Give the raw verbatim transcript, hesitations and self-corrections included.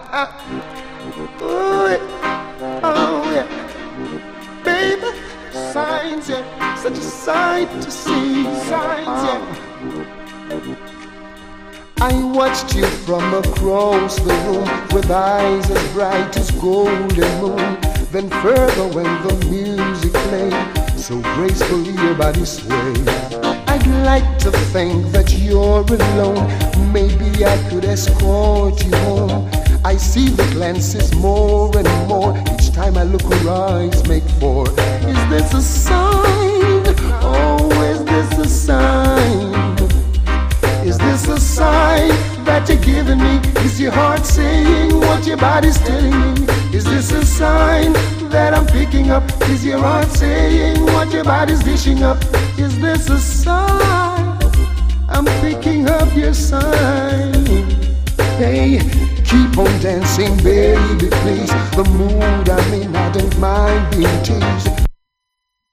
Ooh, oh yeah, baby, signs, yeah, such a sight to see. Signs, yeah. I watched you from across the room with eyes as bright as golden moon. Then further when the music played, so gracefully your body swayed. I'd like to think that you're alone. Maybe I could escort you home. I see the glances more and more. Each time I look, her eyes make four. Is this a sign? Oh, is this a sign? Is this a sign that you're giving me? Is your heart saying what your body's telling me? Is this a sign that I'm picking up? Is your heart saying what your body's dishing up? Is this a sign? I'm picking up your sign. Hey, keep on dancing, baby, please. The mood I'm in, I don't mind being teased.